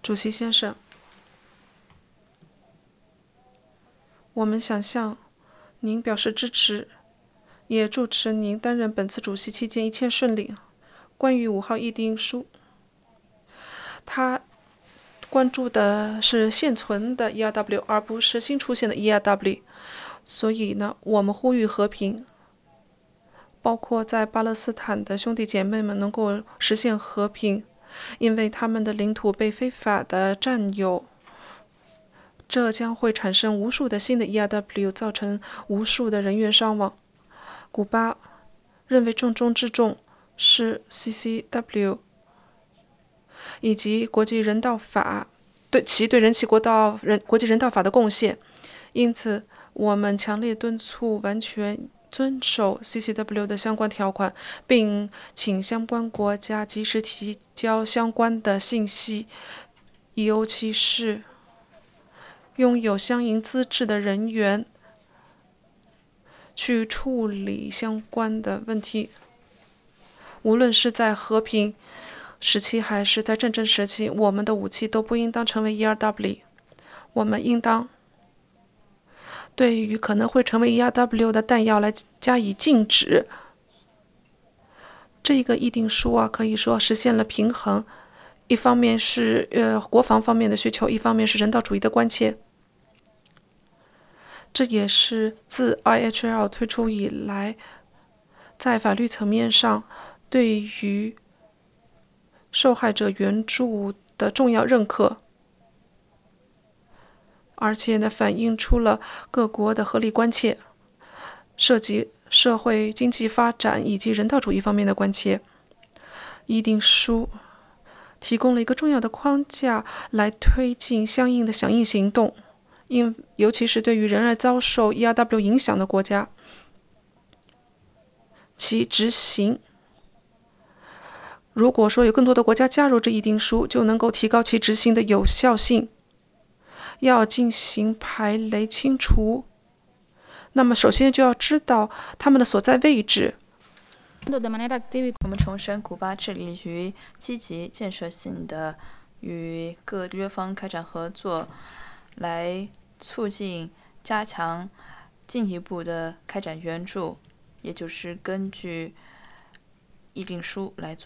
主席先生，我们想向您表示支持，也祝持您担任本次主席期间一切顺利。关于5号议定书，他关注的是现存的 ERW， 而不是新出现的 ERW。所以呢，我们呼吁和平，包括在巴勒斯坦的兄弟姐妹们能够实现和平，因为他们的领土被非法的占有，这将会产生无数的新的 ERW， 造成无数的人员伤亡。古巴认为重中之重是 CCW 以及国际人道法对人其国际人道法的贡献，因此我们强烈敦促完全遵守 CCW 的相关条款，并请相关国家及时提交相关的信息，尤其是拥有相应资质的人员去处理相关的问题。无论是在和平时期还是在战争时期，我们的武器都不应当成为 ERW。我们应当对于可能会成为 ERW 的弹药来加以禁止。这一个议定书可以说实现了平衡，一方面是国防方面的需求，一方面是人道主义的关切。这也是自 IHL 推出以来，在法律层面上对于受害者援助的重要认可，而且呢，反映出了各国的合理关切，涉及社会经济发展以及人道主义方面的关切。议定书提供了一个重要的框架来推进相应的响应行动，尤其是对于仍然遭受 ERW 影响的国家，其执行。如果说有更多的国家加入这议定书，就能够提高其执行的有效性。要进行排雷清除，那么首先就要知道他们的所在位置。 我们重申，古巴致力于积极建设性的与各约方开展合作，来促进、加强进一步的开展援助，也就是根据议定书来做。